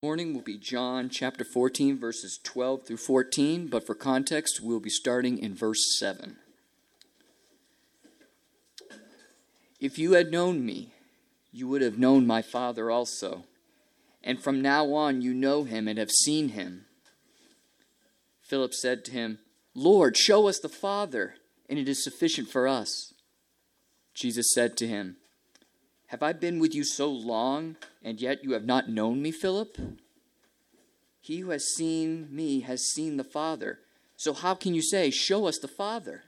Morning will be John chapter 14, verses 12 through 14, but for context, we'll be starting in verse 7. If you had known me, you would have known my Father also, and from now on you know him and have seen him. Philip said to him, Lord, show us the Father, and it is sufficient for us. Jesus said to him, Have I been with you so long, and yet you have not known me, Philip? He who has seen me has seen the Father. So how can you say, Show us the Father?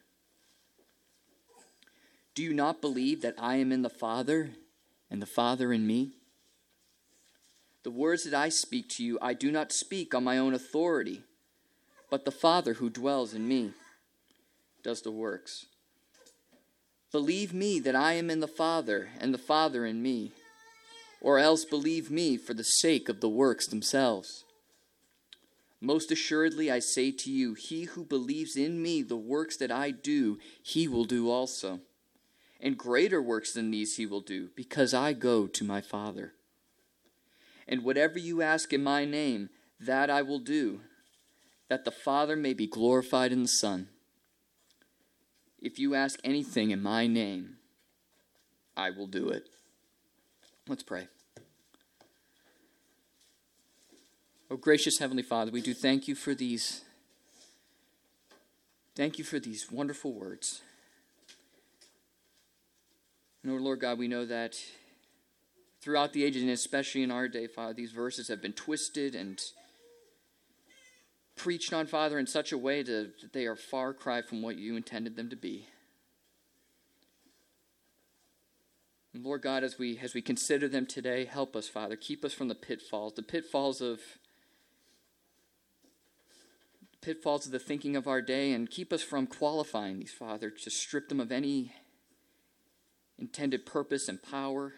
Do you not believe that I am in the Father, and the Father in me? The words that I speak to you, I do not speak on my own authority, but the Father who dwells in me does the works. Believe me that I am in the Father, and the Father in me, or else believe me for the sake of the works themselves. Most assuredly I say to you, he who believes in me, the works that I do, he will do also. And greater works than these he will do, because I go to my Father. And whatever you ask in my name, that I will do, that the Father may be glorified in the Son. If you ask anything in my name, I will do it. Let's pray. Oh, gracious Heavenly Father, we do thank you for these wonderful words. And oh, Lord God, we know that throughout the ages, and especially in our day, Father, these verses have been twisted and preached on, Father, in such a way that they are far cry from what you intended them to be. And Lord God, as we consider them today, help us, Father. Keep us from the pitfalls of the thinking of our day, and keep us from qualifying these, Father, to strip them of any intended purpose and power.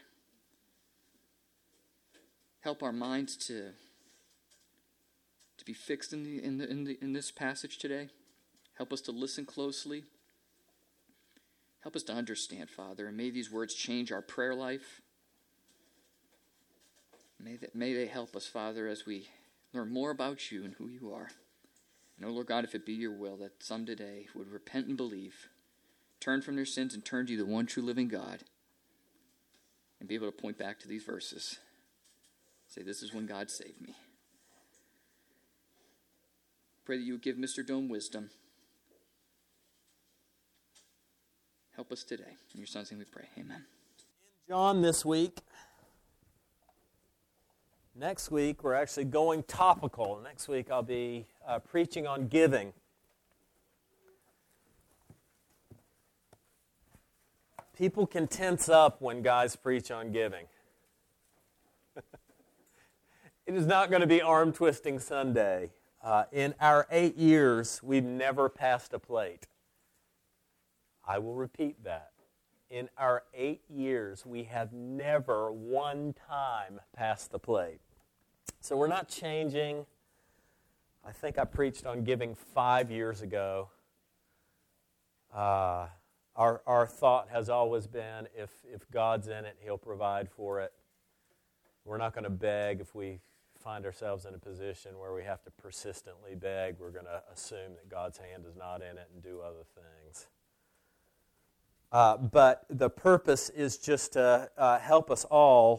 Help our minds to be fixed in this passage today. Help us to listen closely. Help us to understand, Father, and may these words change our prayer life. May they help us, Father, as we learn more about you and who you are. And, oh, Lord God, if it be your will that some today would repent and believe, turn from their sins and turn to you, the one true living God, and be able to point back to these verses. Say, this is when God saved me. Pray that you would give Mr. Dome wisdom. Help us today. In your Son's name we pray. Amen. In John this week. Next week, we're actually going topical. Next week, I'll be preaching on giving. People can tense up when guys preach on giving. It is not going to be arm-twisting Sunday. In our 8 years, we've never passed a plate. I will repeat that. In our 8 years, we have never one time passed the plate. So we're not changing. I think I preached on giving 5 years ago. Our thought has always been, if God's in it, He'll provide for it. We're not going to beg if we find ourselves in a position where we have to persistently beg. We're going to assume that God's hand is not in it and do other things. But the purpose is just to help us all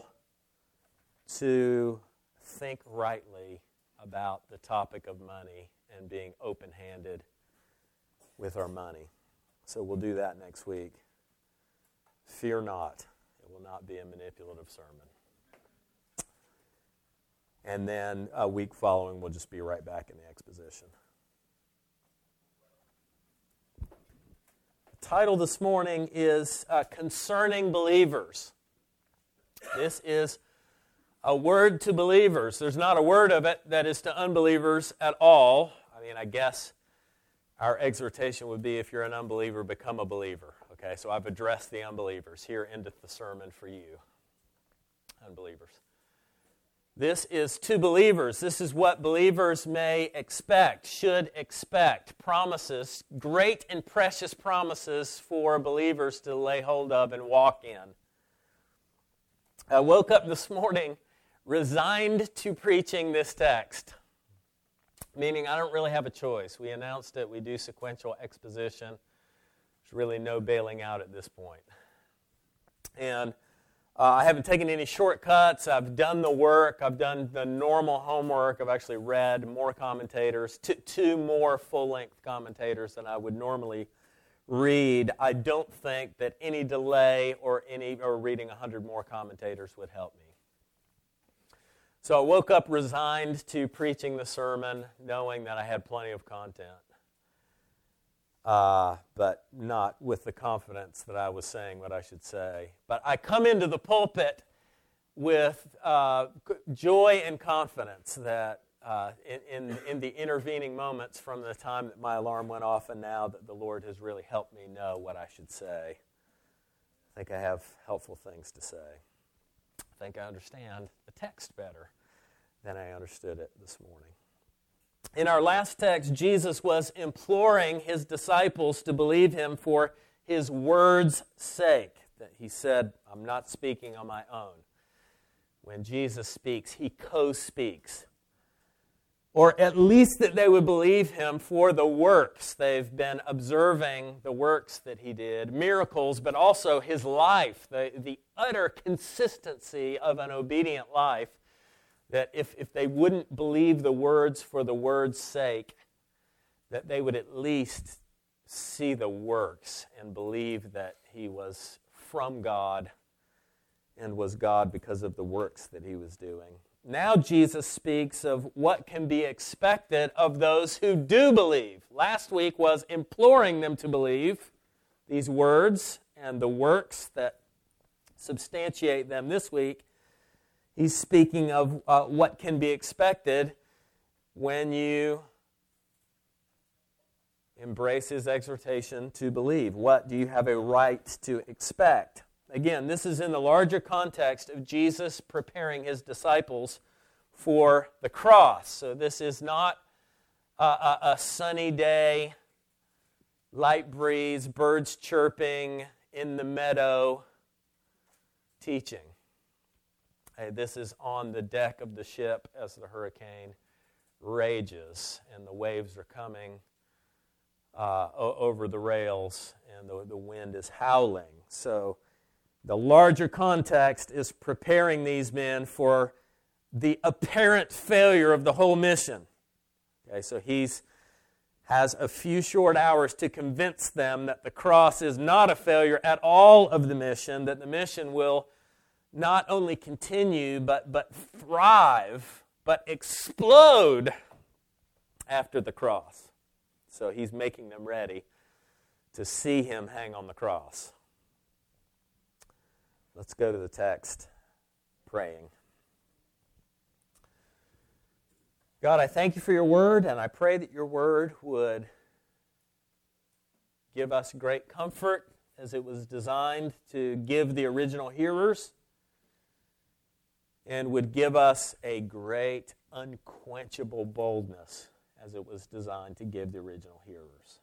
to think rightly about the topic of money and being open-handed with our money. So we'll do that next week. Fear not. It will not be a manipulative sermon. And then a week following, we'll just be right back in the exposition. The title this morning is Concerning Believers. This is a word to believers. There's not a word of it that is to unbelievers at all. I mean, I guess our exhortation would be, if you're an unbeliever, become a believer. Okay, so I've addressed the unbelievers. Here endeth the sermon for you, unbelievers. This is to believers. This is what believers may expect, should expect. Promises, great and precious promises for believers to lay hold of and walk in. I woke up this morning resigned to preaching this text, meaning I don't really have a choice. We announced it. We do sequential exposition. There's really no bailing out at this point. And I haven't taken any shortcuts. I've done the work. I've done the normal homework. I've actually read more commentators, two more full-length commentators than I would normally read. I don't think that any delay or reading 100 more commentators would help me. So I woke up resigned to preaching the sermon, knowing that I had plenty of content, but not with the confidence that I was saying what I should say. But I come into the pulpit with joy and confidence that in the intervening moments from the time that my alarm went off and now that the Lord has really helped me know what I should say. I think I have helpful things to say. I think I understand the text better than I understood it this morning. In our last text, Jesus was imploring his disciples to believe him for his word's sake. That he said, I'm not speaking on my own. When Jesus speaks, he co-speaks. Or at least that they would believe him for the works. They've been observing the works that he did, miracles, but also his life, the utter consistency of an obedient life, that if they wouldn't believe the words for the word's sake, that they would at least see the works and believe that he was from God and was God because of the works that he was doing. Now Jesus speaks of what can be expected of those who do believe. Last week was imploring them to believe these words and the works that substantiate them. This week, he's speaking of what can be expected when you embrace his exhortation to believe. What do you have a right to expect? Again, this is in the larger context of Jesus preparing his disciples for the cross. So this is not a sunny day, light breeze, birds chirping in the meadow teaching. This is on the deck of the ship as the hurricane rages and the waves are coming over the rails and the wind is howling. So the larger context is preparing these men for the apparent failure of the whole mission. Okay, so he has a few short hours to convince them that the cross is not a failure at all of the mission, that the mission will not only continue but thrive, but explode after the cross. So he's making them ready to see him hang on the cross. Let's go to the text, praying. God, I thank you for your word, and I pray that your word would give us great comfort as it was designed to give the original hearers, and would give us a great, unquenchable boldness as it was designed to give the original hearers.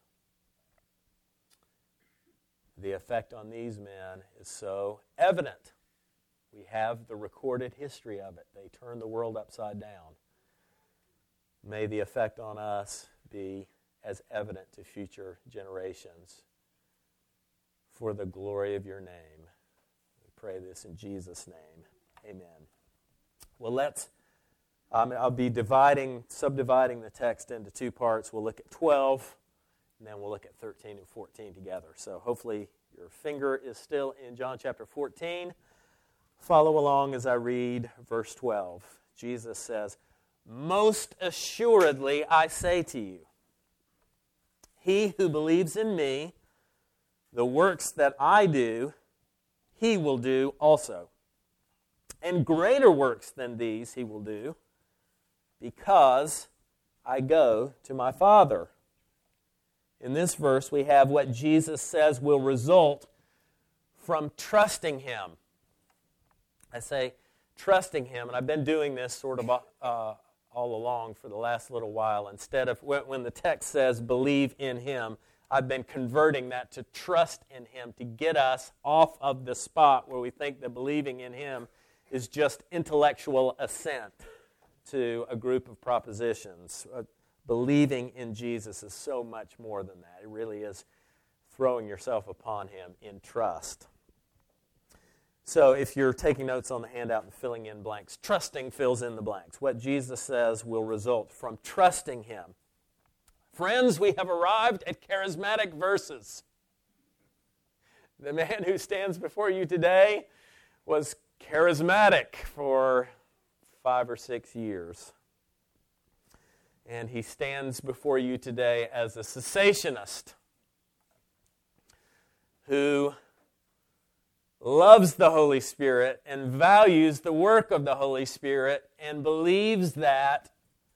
The effect on these men is so evident. We have the recorded history of it. They turned the world upside down. May the effect on us be as evident to future generations for the glory of your name. We pray this in Jesus' name. Amen. Well, I'll be subdividing the text into two parts. We'll look at 12, and then we'll look at 13 and 14 together. So hopefully your finger is still in John chapter 14. Follow along as I read verse 12. Jesus says, "Most assuredly I say to you, he who believes in me, the works that I do, he will do also. And greater works than these he will do, because I go to my Father." In this verse, we have what Jesus says will result from trusting him. I say trusting him, and I've been doing this sort of all along for the last little while. Instead of when the text says believe in him, I've been converting that to trust in him to get us off of the spot where we think that believing in him is just intellectual assent to a group of propositions. Believing in Jesus is so much more than that. It really is throwing yourself upon Him in trust. So if you're taking notes on the handout and filling in blanks, trusting fills in the blanks. What Jesus says will result from trusting Him. Friends, we have arrived at charismatic verses. The man who stands before you today was charismatic for 5 or 6 years. And he stands before you today as a cessationist who loves the Holy Spirit and values the work of the Holy Spirit and believes that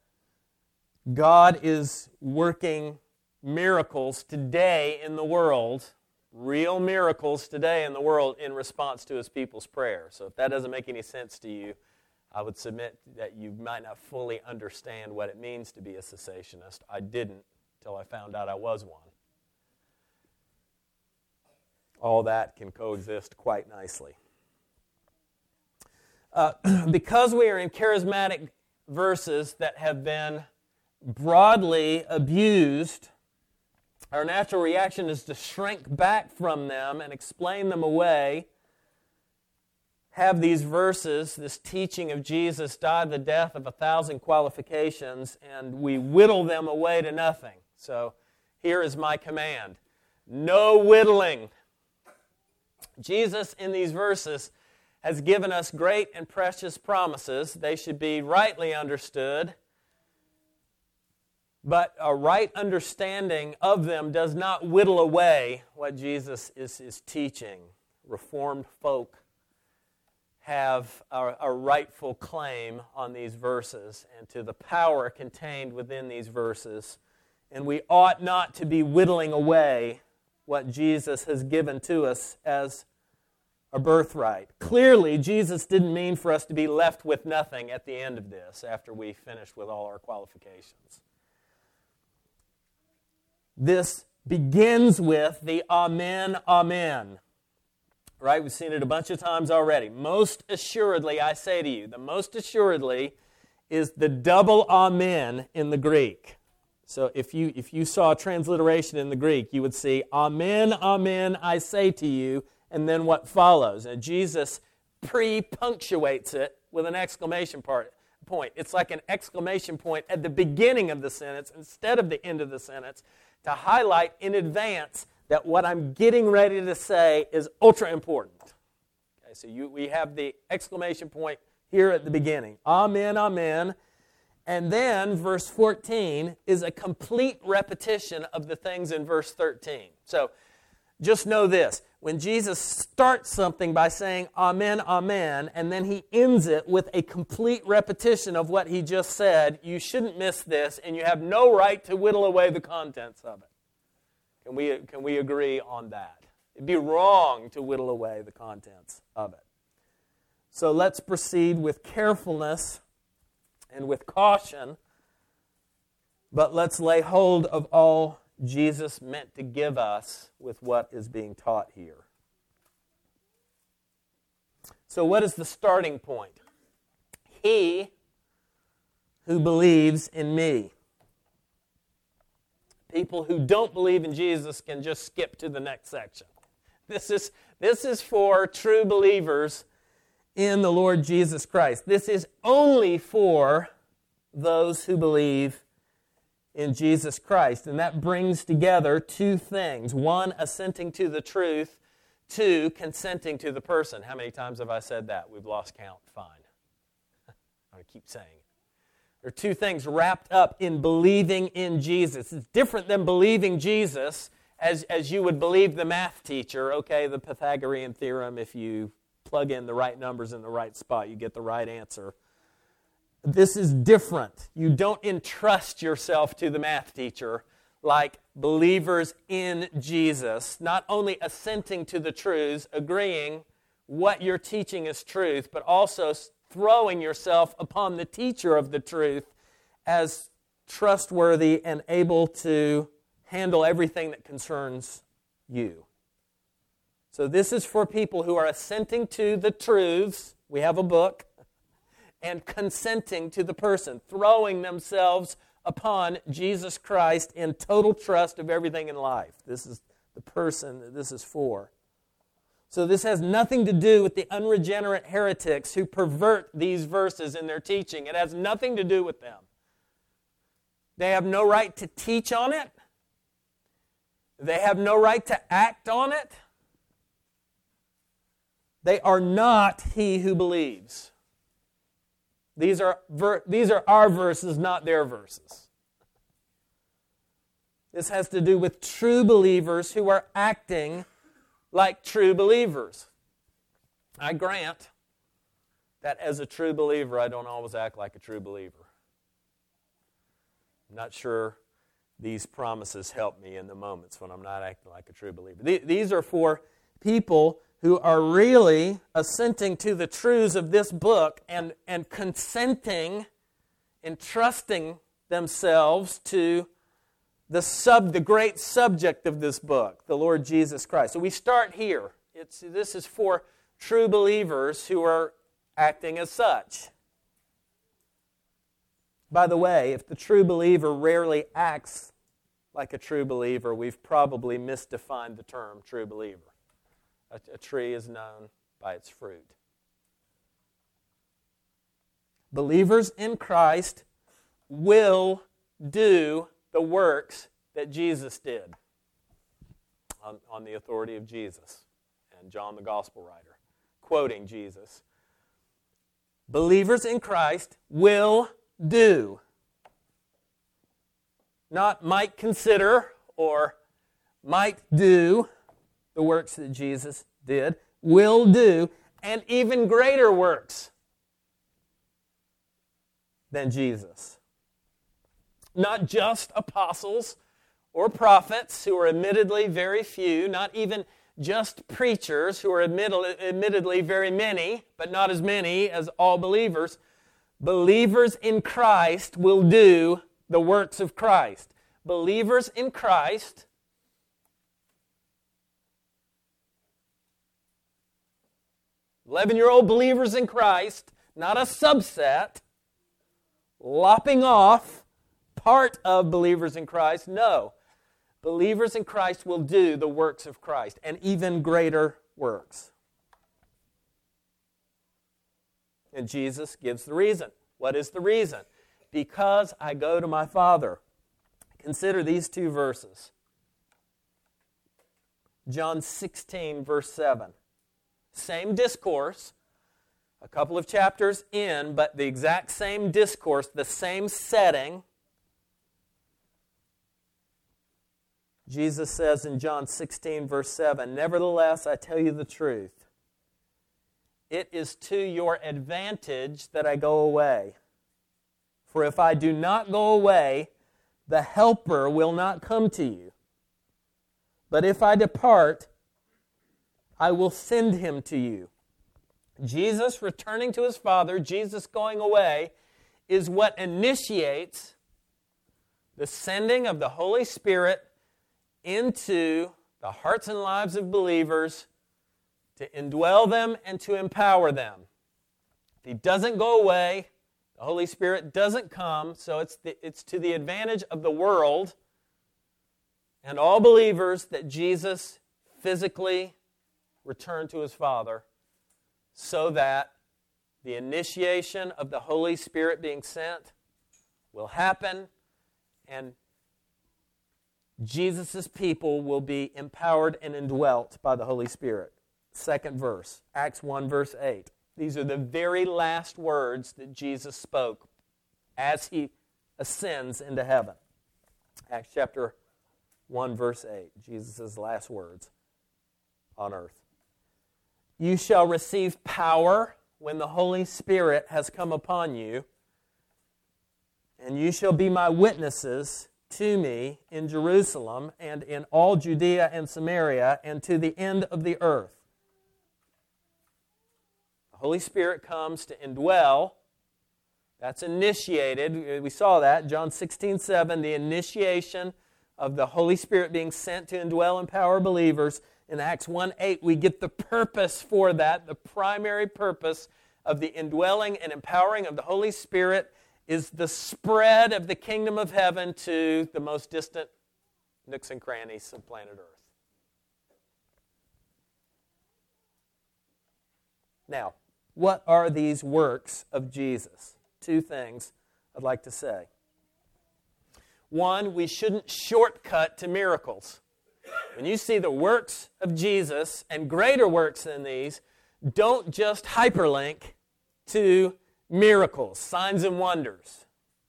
God is working miracles today in the world, real miracles today in the world in response to His people's prayer. So if that doesn't make any sense to you, I would submit that you might not fully understand what it means to be a cessationist. I didn't until I found out I was one. All that can coexist quite nicely. Because we are in charismatic verses that have been broadly abused, our natural reaction is to shrink back from them and explain them away, have these verses, this teaching of Jesus, die the death of 1,000 qualifications, and we whittle them away to nothing. So here is my command. No whittling. Jesus, in these verses, has given us great and precious promises. They should be rightly understood. But a right understanding of them does not whittle away what Jesus is teaching. Reformed folk have a rightful claim on these verses and to the power contained within these verses. And we ought not to be whittling away what Jesus has given to us as a birthright. Clearly, Jesus didn't mean for us to be left with nothing at the end of this after we finish with all our qualifications. This begins with the Amen, Amen. Right? We've seen it a bunch of times already. Most assuredly, I say to you, the most assuredly is the double Amen in the Greek. So if you saw a transliteration in the Greek, you would see, Amen, Amen, I say to you, and then what follows. And Jesus pre-punctuates it with an exclamation point. It's like an exclamation point at the beginning of the sentence instead of the end of the sentence to highlight in advance that what I'm getting ready to say is ultra important. Okay, so we have the exclamation point here at the beginning. Amen, amen. And then verse 14 is a complete repetition of the things in verse 13. So just know this. When Jesus starts something by saying amen, amen, and then He ends it with a complete repetition of what He just said, you shouldn't miss this, and you have no right to whittle away the contents of it. Can we agree on that? It'd be wrong to whittle away the contents of it. So let's proceed with carefulness and with caution, but let's lay hold of all Jesus meant to give us with what is being taught here. So what is the starting point? He who believes in me. People who don't believe in Jesus can just skip to the next section. This is for true believers in the Lord Jesus Christ. This is only for those who believe in Jesus Christ. And that brings together two things. One, assenting to the truth. Two, consenting to the person. How many times have I said that? We've lost count. Fine. I'm going to keep saying it. There are two things wrapped up in believing in Jesus. It's different than believing Jesus as you would believe the math teacher. Okay, the Pythagorean theorem, if you plug in the right numbers in the right spot, you get the right answer. This is different. You don't entrust yourself to the math teacher like believers in Jesus, not only assenting to the truths, agreeing what you're teaching is truth, but also throwing yourself upon the teacher of the truth as trustworthy and able to handle everything that concerns you. So this is for people who are assenting to the truths, we have a book, and consenting to the person, throwing themselves upon Jesus Christ in total trust of everything in life. This is the person that this is for. So this has nothing to do with the unregenerate heretics who pervert these verses in their teaching. It has nothing to do with them. They have no right to teach on it. They have no right to act on it. They are not he who believes. These are our verses, not their verses. This has to do with true believers who are acting like true believers. I grant that as a true believer, I don't always act like a true believer. I'm not sure these promises help me in the moments when I'm not acting like a true believer. These are for people who are really assenting to the truths of this book and consenting and trusting themselves to the great subject of this book, the Lord Jesus Christ. So we start here. This is for true believers who are acting as such. By the way, if the true believer rarely acts like a true believer, we've probably misdefined the term true believer. A tree is known by its fruit. Believers in Christ will do the works that Jesus did on the authority of Jesus and John the Gospel writer, quoting Jesus. Believers in Christ will do. Not might consider or might do the works that Jesus did, will do, and even greater works than Jesus. Not just apostles or prophets, who are admittedly very few, not even just preachers, who are admittedly very many, but not as many as all believers. Believers in Christ will do the works of Christ. Believers in Christ 11-year-old believers in Christ, not a subset, lopping off part of believers in Christ. No. Believers in Christ will do the works of Christ, and even greater works. And Jesus gives the reason. What is the reason? Because I go to my Father. Consider these two verses. John 16, verse 7. Same discourse, a couple of chapters in, but the exact same discourse, the same setting. Jesus says in John 16, verse 7, "Nevertheless, I tell you the truth. It is to your advantage that I go away. For if I do not go away, the Helper will not come to you. But if I depart, I will send him to you." Jesus returning to his Father, Jesus going away, is what initiates the sending of the Holy Spirit into the hearts and lives of believers to indwell them and to empower them. If he doesn't go away, the Holy Spirit doesn't come, so it's to the advantage of the world and all believers that Jesus physically returned to his Father, so that the initiation of the Holy Spirit being sent will happen, and Jesus' people will be empowered and indwelt by the Holy Spirit. Second verse, Acts 1, verse 8. These are the very last words that Jesus spoke as he ascends into heaven. Acts chapter 1, verse 8, Jesus' last words on earth. "You shall receive power when the Holy Spirit has come upon you, and you shall be my witnesses to me in Jerusalem and in all Judea and Samaria and to the end of the earth." The Holy Spirit comes to indwell. That's initiated. We saw that, John 16:7, the initiation of the Holy Spirit being sent to indwell and empower believers. In Acts 1:8, we get the purpose for that, the primary purpose of the indwelling and empowering of the Holy Spirit is the spread of the kingdom of heaven to the most distant nooks and crannies of planet Earth. Now, what are these works of Jesus? Two things I'd like to say. One, we shouldn't shortcut to miracles. When you see the works of Jesus and greater works than these, don't just hyperlink to miracles, signs and wonders.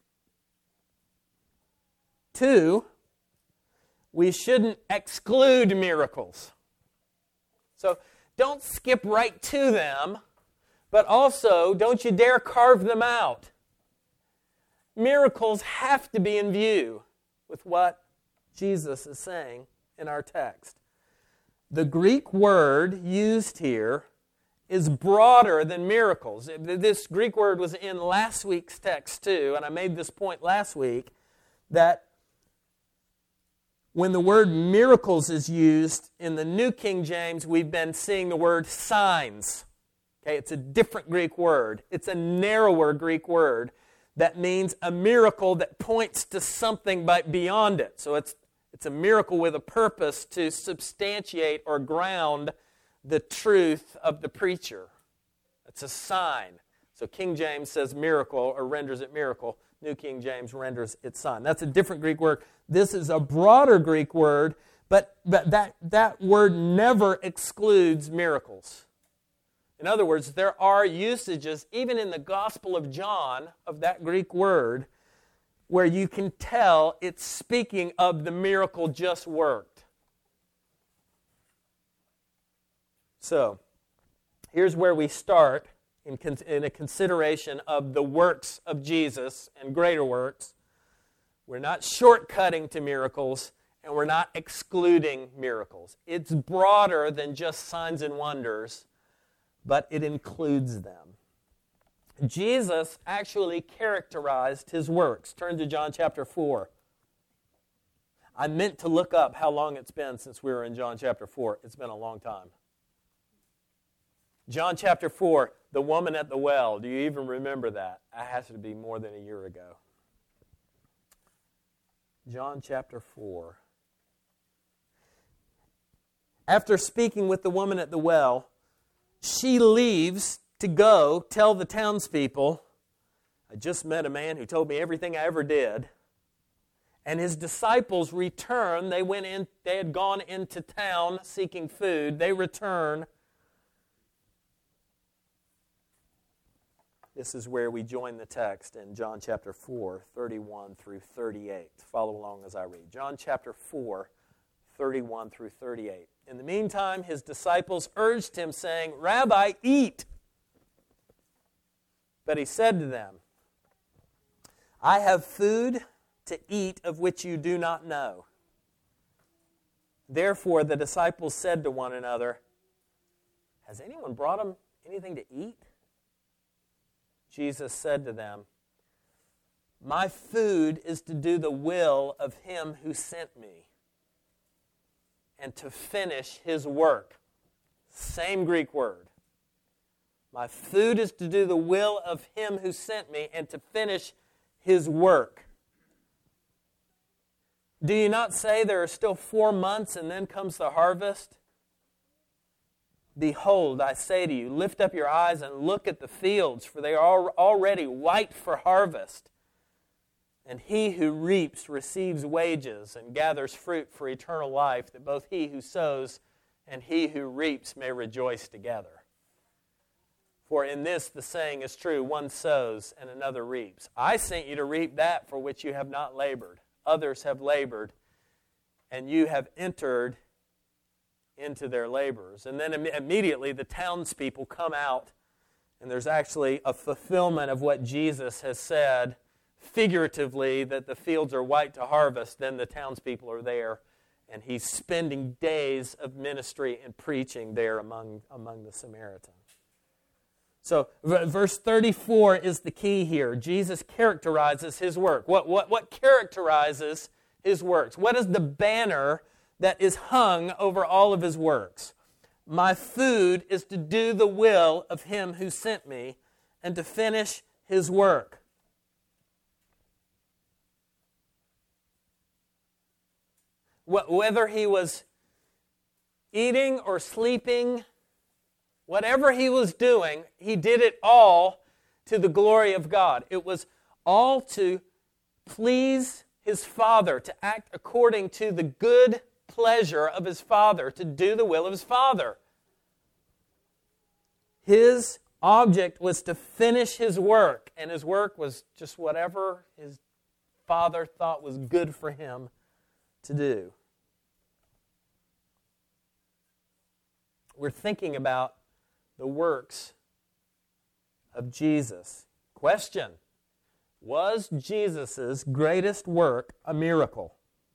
Two, we shouldn't exclude miracles. So don't skip right to them, but also don't you dare carve them out. Miracles have to be in view with what Jesus is saying in our text. The Greek word used here is broader than miracles. This Greek word was in last week's text too, and I made this point last week, that when the word miracles is used in the New King James, we've been seeing the word signs. Okay, it's a different Greek word. It's a narrower Greek word that means a miracle that points to something beyond it. So it's a miracle with a purpose to substantiate or ground the truth of the preacher. It's a sign. So King James says miracle or renders it miracle. New King James renders it sign. That's a different Greek word. This is a broader Greek word, but that word never excludes miracles. In other words, there are usages, even in the Gospel of John, of that Greek word, where you can tell it's speaking of the miracle just worked. So, here's where we start in a consideration of the works of Jesus and greater works. We're not shortcutting to miracles, and we're not excluding miracles. It's broader than just signs and wonders, but it includes them. Jesus actually characterized his works. Turn to John chapter 4. I meant to look up how long it's been since we were in John chapter 4. It's been a long time. John chapter 4, the woman at the well. Do you even remember that? It has to be more than a year ago. John chapter 4. After speaking with the woman at the well, she leaves to go tell the townspeople, I just met a man who told me everything I ever did. And his disciples return. They had gone into town seeking food. They return. This is where we join the text in John chapter 4, 31 through 38. Follow along as I read. John chapter 4, 31 through 38. In the meantime, his disciples urged him, saying, Rabbi, eat. But he said to them, I have food to eat of which you do not know. Therefore the disciples said to one another, Has anyone brought him anything to eat? Jesus said to them, My food is to do the will of him who sent me, and to finish his work. Same Greek word. My food is to do the will of him who sent me and to finish his work. Do you not say there are still 4 months and then comes the harvest? Behold, I say to you, lift up your eyes and look at the fields, for they are already white for harvest. And he who reaps receives wages and gathers fruit for eternal life, that both he who sows and he who reaps may rejoice together. For in this the saying is true, one sows and another reaps. I sent you to reap that for which you have not labored. Others have labored, and you have entered into their labors. And then immediately the townspeople come out, and there's actually a fulfillment of what Jesus has said, figuratively, that the fields are white to harvest. Then the townspeople are there, and he's spending days of ministry and preaching there among the Samaritans. So verse 34 is the key here. Jesus characterizes his work. What characterizes his works? What is the banner that is hung over all of his works? My food is to do the will of him who sent me and to finish his work. Whether he was eating or sleeping, whatever he was doing, he did it all to the glory of God. It was all to please his Father, to act according to the good pleasure of his Father, to do the will of his Father. His object was to finish his work, and his work was just whatever his Father thought was good for him to do. We're thinking about the works of Jesus. Question: was Jesus' greatest work a miracle?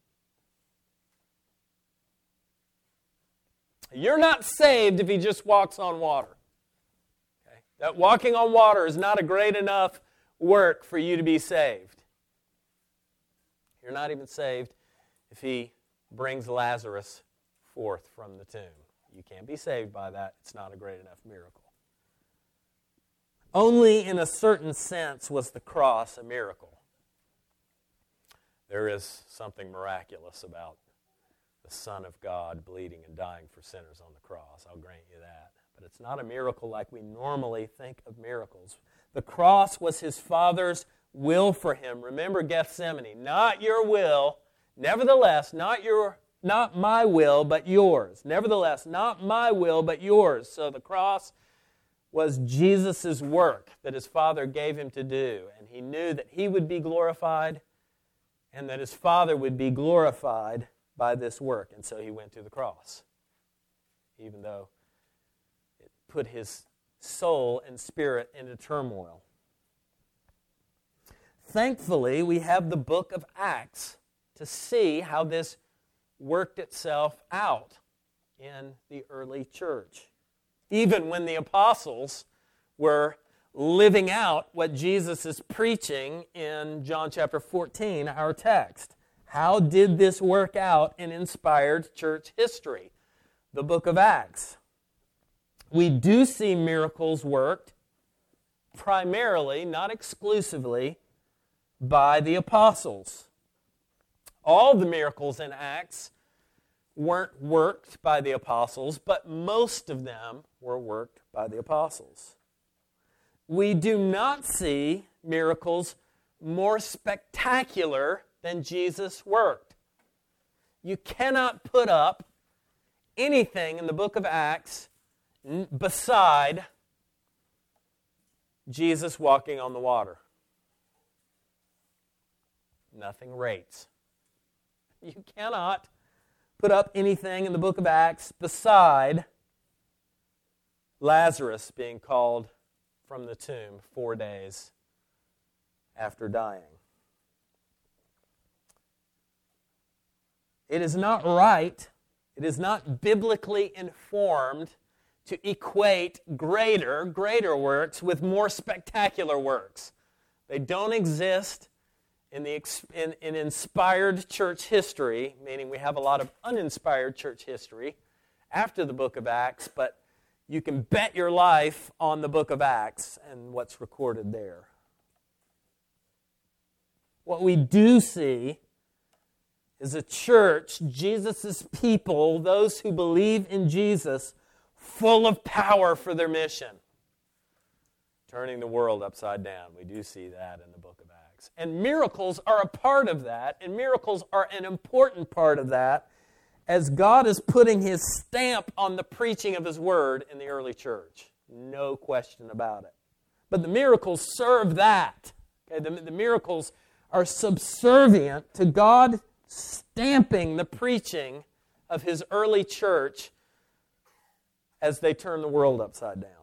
You're not saved if he just walks on water. Okay? That walking on water is not a great enough work for you to be saved. You're not even saved if he brings Lazarus forth from the tomb. You can't be saved by that. It's not a great enough miracle. Only in a certain sense was the cross a miracle. There is something miraculous about the Son of God bleeding and dying for sinners on the cross. I'll grant you that. But it's not a miracle like we normally think of miracles. The cross was his Father's will for him. Remember Gethsemane. Not your will, nevertheless, not my will, but yours. Nevertheless, not my will, but yours. So the cross was Jesus' work that his Father gave him to do. And he knew that he would be glorified and that his Father would be glorified by this work. And so he went to the cross, even though it put his soul and spirit into turmoil. Thankfully, we have the book of Acts to see how this worked itself out in the early church. Even when the apostles were living out what Jesus is preaching in John chapter 14, our text. How did this work out in inspired church history? The book of Acts. We do see miracles worked primarily, not exclusively, by the apostles. All the miracles in Acts weren't worked by the apostles, but most of them were worked by the apostles. We do not see miracles more spectacular than Jesus worked. You cannot put up anything in the book of Acts beside Jesus walking on the water. Nothing rates. You cannot put up anything in the book of Acts beside Lazarus being called from the tomb 4 days after dying. It is not right, it is not biblically informed to equate greater works with more spectacular works. They don't exist in inspired church history, meaning we have a lot of uninspired church history after the book of Acts, but you can bet your life on the book of Acts and what's recorded there. What we do see is a church, Jesus' people, those who believe in Jesus, full of power for their mission. Turning the world upside down. We do see that in the book of Acts. And miracles are a part of that, and miracles are an important part of that, as God is putting his stamp on the preaching of his word in the early church. No question about it. But the miracles serve that. Okay, the miracles are subservient to God stamping the preaching of his early church as they turn the world upside down.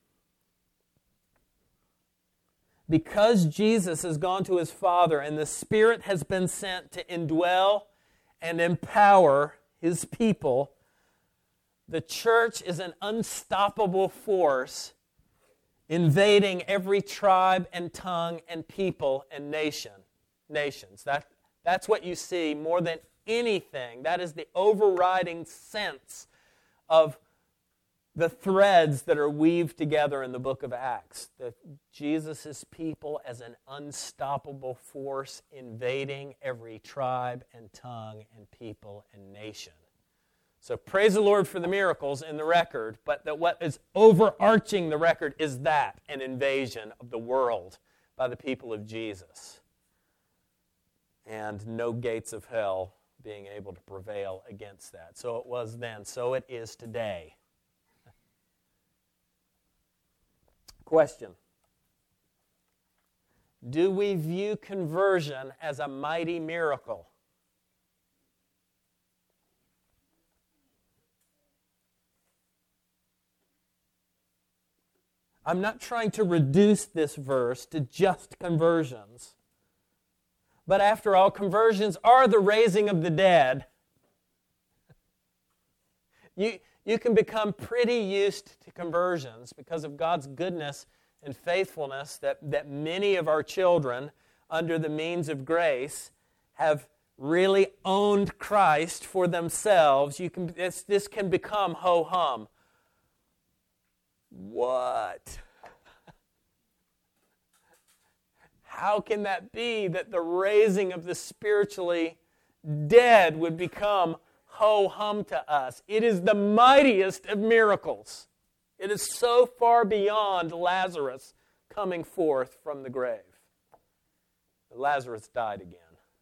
Because Jesus has gone to his Father and the Spirit has been sent to indwell and empower his people, the church is an unstoppable force invading every tribe and tongue and people and nations. That's what you see more than anything. That is the overriding sense of the threads that are weaved together in the book of Acts. That Jesus' people as an unstoppable force invading every tribe and tongue and people and nation. So praise the Lord for the miracles in the record, but that what is overarching the record is that, an invasion of the world by the people of Jesus. And no gates of hell being able to prevail against that. So it was then, so it is today. Question. Do we view conversion as a mighty miracle? I'm not trying to reduce this verse to just conversions. But after all, conversions are the raising of the dead. You can become pretty used to conversions because of God's goodness and faithfulness that many of our children, under the means of grace, have really owned Christ for themselves. This can become ho-hum. What? How can that be that the raising of the spiritually dead would become ho-hum to us? It is the mightiest of miracles. It is so far beyond Lazarus coming forth from the grave. Lazarus died again.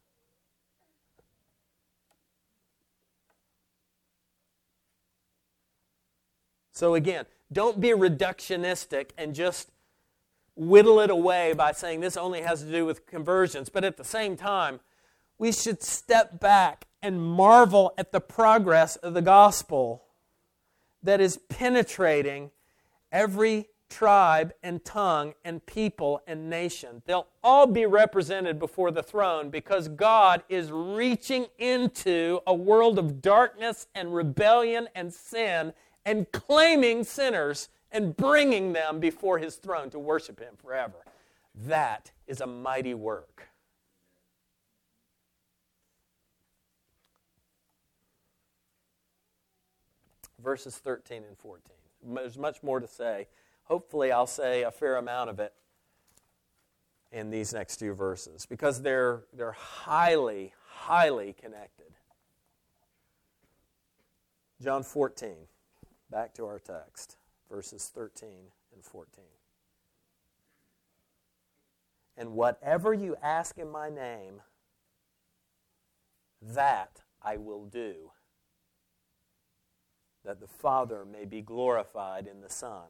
So again, don't be reductionistic and just whittle it away by saying this only has to do with conversions. But at the same time, we should step back and marvel at the progress of the gospel that is penetrating every tribe and tongue and people and nation. They'll all be represented before the throne because God is reaching into a world of darkness and rebellion and sin and claiming sinners and bringing them before His throne to worship Him forever. That is a mighty work. Verses 13 and 14. There's much more to say. Hopefully I'll say a fair amount of it in these next few verses because they're highly, highly connected. John 14. Back to our text, verses 13 and 14. And whatever you ask in my name, that I will do, that the Father may be glorified in the Son.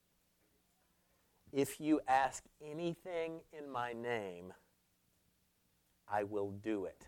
If you ask anything in my name, I will do it.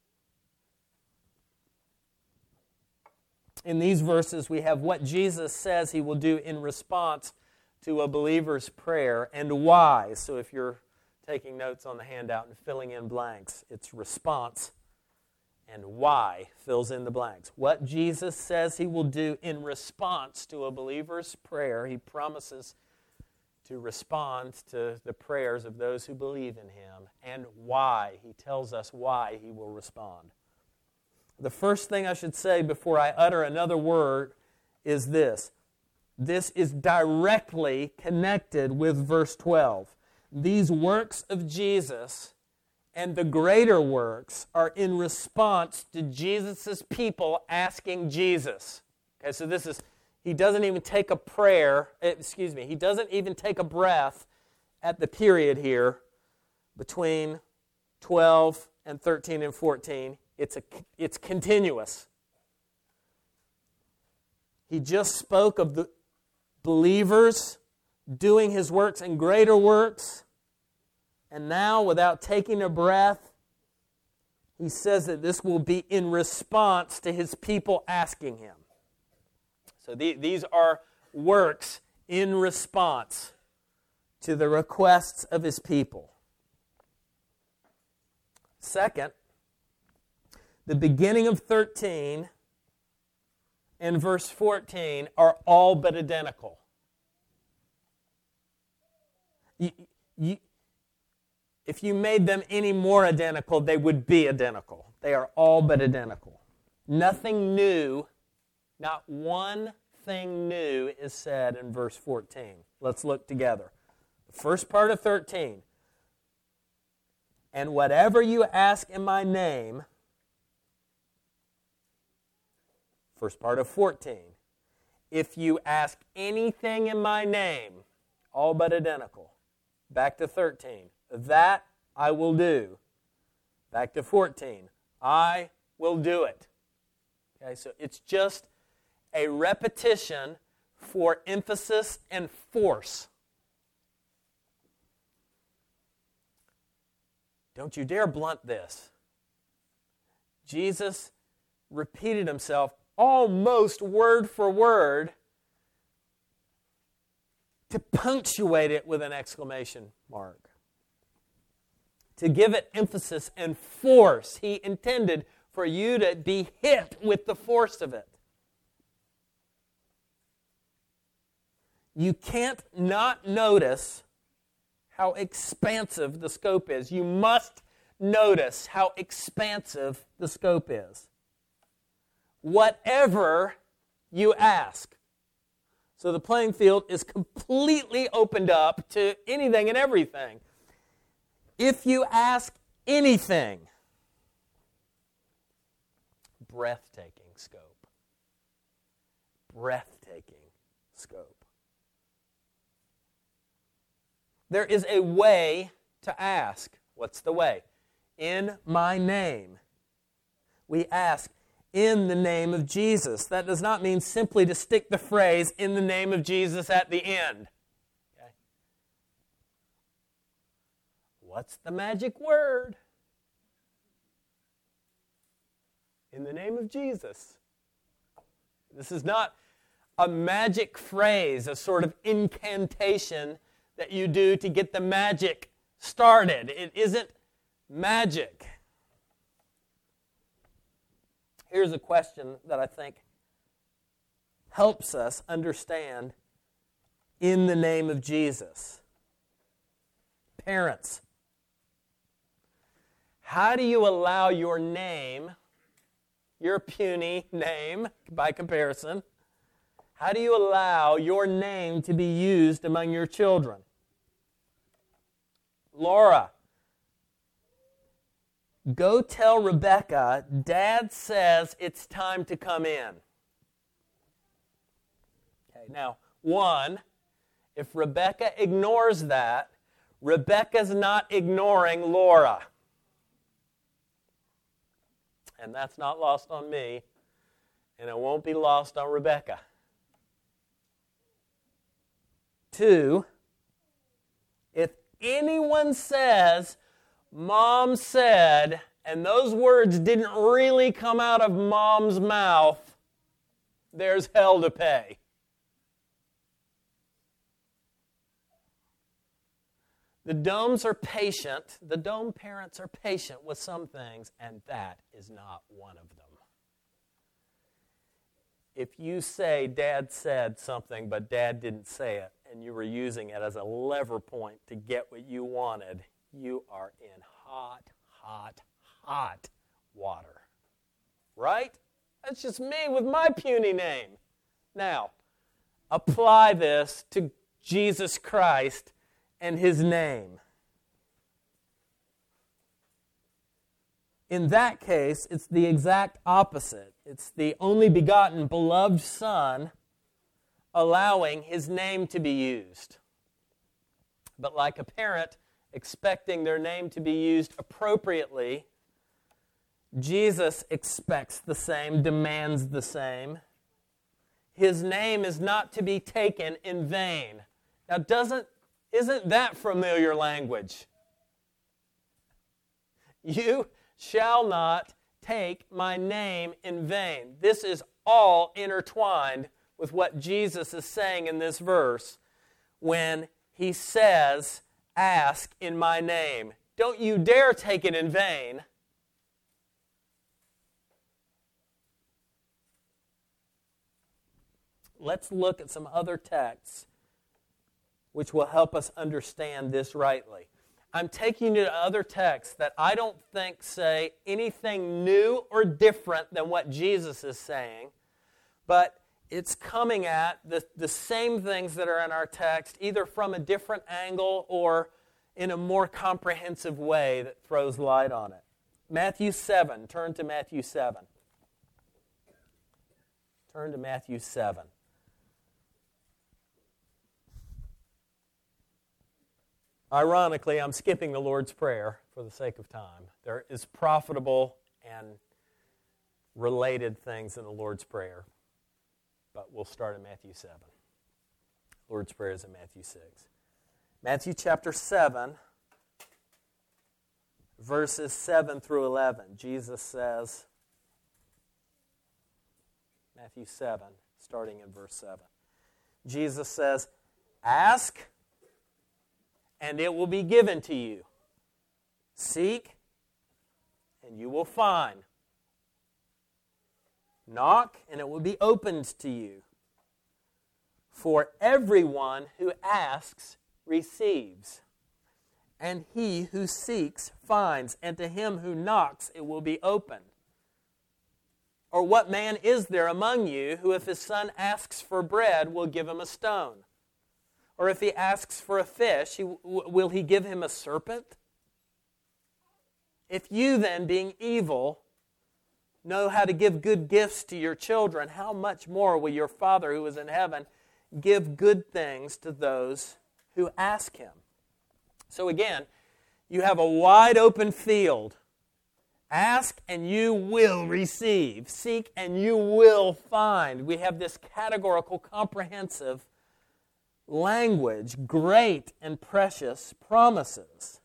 In these verses, we have what Jesus says He will do in response to a believer's prayer and why. So if you're taking notes on the handout and filling in blanks, it's response and why fills in the blanks. What Jesus says He will do in response to a believer's prayer, He promises to respond to the prayers of those who believe in Him, and why. He tells us why He will respond. The first thing I should say before I utter another word is this. This is directly connected with verse 12. These works of Jesus and the greater works are in response to Jesus' people asking Jesus. Okay, so this is, He doesn't even take a prayer, He doesn't even take a breath at the period here between 12 and 13 and 14. It's continuous. He just spoke of the believers doing His works and greater works. And now, without taking a breath, He says that this will be in response to His people asking Him. So these are works in response to the requests of His people. Second, the beginning of 13 and verse 14 are all but identical. If you made them any more identical, they would be identical. They are all but identical. Nothing new, not one something new is said in verse 14. Let's look together. The first part of 13. And whatever you ask in my name, first part of 14. If you ask anything in my name, all but identical. Back to 13. That I will do. Back to 14. I will do it. Okay, so it's just a repetition for emphasis and force. Don't you dare blunt this. Jesus repeated himself almost word for word to punctuate it with an exclamation mark. To give it emphasis and force. He intended for you to be hit with the force of it. You can't not notice how expansive the scope is. You must notice how expansive the scope is. Whatever you ask. So the playing field is completely opened up to anything and everything. If you ask anything, breathtaking scope. Breathtaking scope. There is a way to ask. What's the way? In my name. We ask in the name of Jesus. That does not mean simply to stick the phrase in the name of Jesus at the end. Okay? What's the magic word? In the name of Jesus. This is not a magic phrase, a sort of incantation that you do to get the magic started. It isn't magic. Here's a question that I think helps us understand in the name of Jesus. Parents, how do you allow your name, your puny name by comparison, how do you allow your name to be used among your children? Laura, go tell Rebecca, Dad says it's time to come in. Okay, now, one, if Rebecca ignores that, Rebecca's not ignoring Laura. And that's not lost on me, and it won't be lost on Rebecca. Two, if anyone says, Mom said, and those words didn't really come out of Mom's mouth, there's hell to pay. The Domes are patient. The Dome parents are patient with some things, and that is not one of them. If you say Dad said something, but Dad didn't say it, and you were using it as a lever point to get what you wanted, you are in hot, hot, hot water. Right? That's just me with my puny name. Now, apply this to Jesus Christ and His name. In that case, it's the exact opposite. It's the only begotten, beloved Son allowing His name to be used. But like a parent expecting their name to be used appropriately, Jesus expects the same, demands the same. His name is not to be taken in vain. Now, isn't that familiar language? You shall not take my name in vain. This is all intertwined with what Jesus is saying in this verse when He says, ask in my name. Don't you dare take it in vain. Let's look at some other texts which will help us understand this rightly. I'm taking you to other texts that I don't think say anything new or different than what Jesus is saying, but it's coming at the same things that are in our text, either from a different angle or in a more comprehensive way that throws light on it. Matthew 7. Turn to Matthew 7. Turn to Matthew 7. Ironically, I'm skipping the Lord's Prayer for the sake of time. There is profitable and related things in the Lord's Prayer, but we'll start in Matthew 7. Lord's Prayer is in Matthew 6. Matthew chapter 7, verses 7 through 11. Jesus says, Matthew 7, starting in verse 7. Jesus says, "Ask, and it will be given to you. Seek, and you will find. Knock, and it will be opened to you. For everyone who asks receives, and he who seeks finds, and to him who knocks it will be opened. Or what man is there among you who, if his son asks for bread, will give him a stone? Or if he asks for a fish, will he give him a serpent? If you then, being evil, know how to give good gifts to your children, how much more will your Father who is in heaven give good things to those who ask him?" So again, you have a wide open field. Ask and you will receive. Seek and you will find. We have this categorical, comprehensive language, great and precious promises.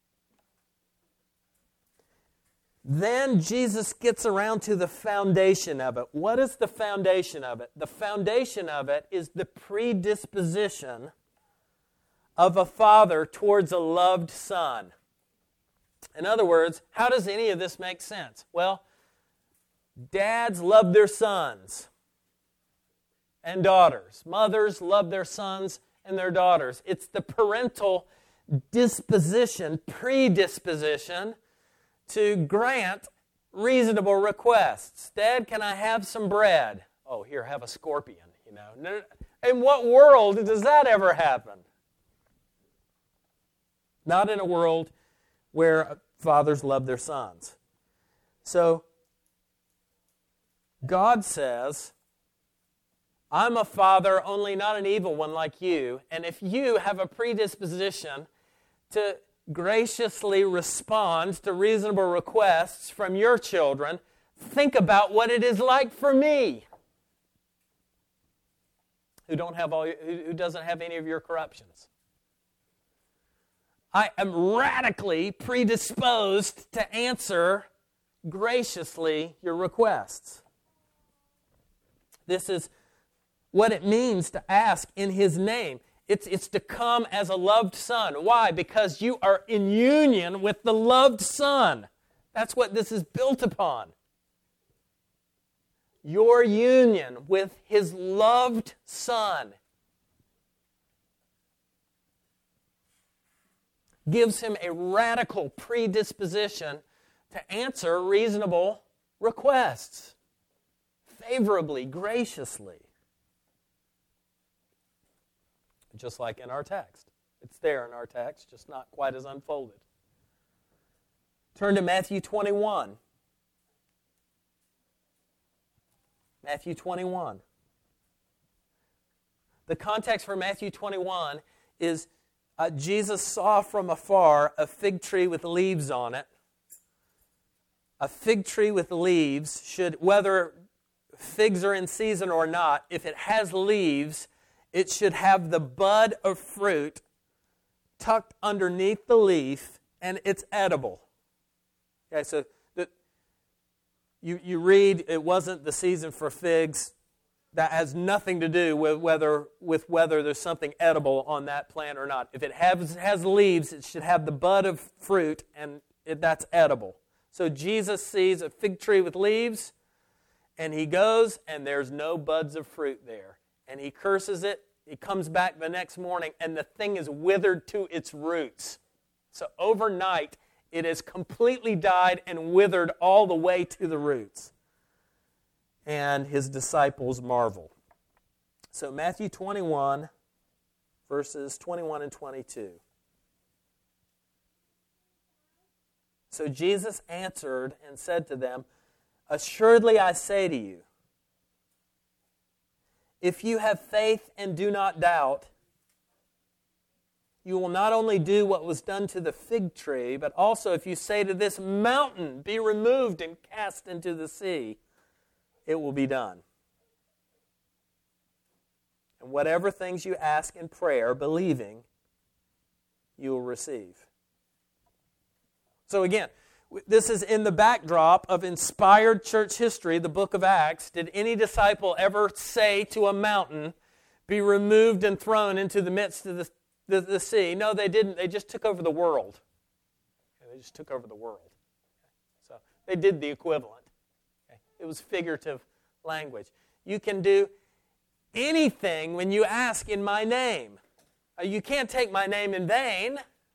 Then Jesus gets around to the foundation of it. What is the foundation of it? The foundation of it is the predisposition of a father towards a loved son. In other words, how does any of this make sense? Well, dads love their sons and daughters. Mothers love their sons and their daughters. It's the parental disposition, predisposition, to grant reasonable requests. Dad, can I have some bread? Oh, here, have a scorpion, you know. In what world does that ever happen? Not in a world where fathers love their sons. So, God says, I'm a father, only not an evil one like you, and if you have a predisposition to graciously respond to reasonable requests from your children, think about what it is like for me, who doesn't have any of your corruptions. I am radically predisposed to answer graciously your requests. This is what it means to ask in His name. It's to come as a loved son. Why? Because you are in union with the loved son. That's what this is built upon. Your union with His loved son gives him a radical predisposition to answer reasonable requests favorably, graciously. Just like in our text. It's there in our text, just not quite as unfolded. Turn to Matthew 21. Matthew 21. The context for Matthew 21 is Jesus saw from afar a fig tree with leaves on it. A fig tree with leaves should, whether figs are in season or not, if it has leaves, it should have the bud of fruit tucked underneath the leaf, and it's edible. Okay, so you read it wasn't the season for figs. That has nothing to do with whether there's something edible on that plant or not. If it has leaves, it should have the bud of fruit, and that's edible. So Jesus sees a fig tree with leaves, and He goes, and there's no buds of fruit there. And He curses it. He comes back the next morning, and the thing is withered to its roots. So overnight, it has completely died and withered all the way to the roots. And His disciples marvel. So Matthew 21, verses 21 and 22. So Jesus answered and said to them, "Assuredly I say to you, if you have faith and do not doubt, you will not only do what was done to the fig tree, but also if you say to this mountain, 'Be removed and cast into the sea,' it will be done. And whatever things you ask in prayer, believing, you will receive." So again, this is in the backdrop of inspired church history, the book of Acts. Did any disciple ever say to a mountain, "Be removed and thrown into the midst of the sea"? No, they didn't. They just took over the world. They just took over the world. So they did the equivalent. It was figurative language. You can do anything when you ask in my name. You can't take my name in vain.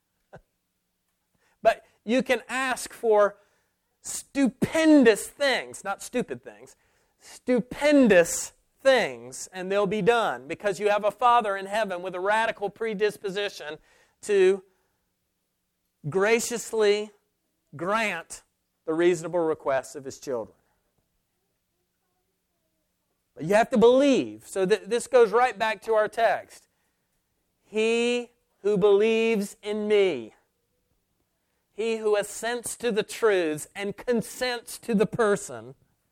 But you can ask for stupendous things, not stupid things, stupendous things, and they'll be done because you have a Father in heaven with a radical predisposition to graciously grant the reasonable requests of His children. But you have to believe. So this goes right back to our text. He who believes in me, he who assents to the truths and consents to the person,